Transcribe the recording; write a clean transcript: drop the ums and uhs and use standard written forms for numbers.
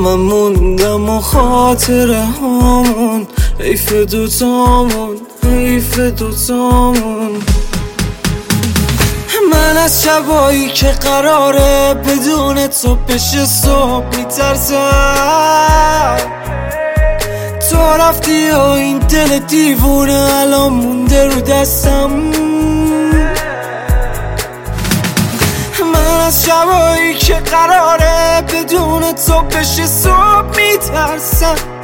من موندم و خاطره هامون حیف دوتامون، حیف دوتامون. من از شبایی که قراره بدون تو بشه صبح میترسم. تو رفتی و این دل دیوونه الان مونده رو دستم. من از شبایی که قراره بدون تو بشه صبح میترسم.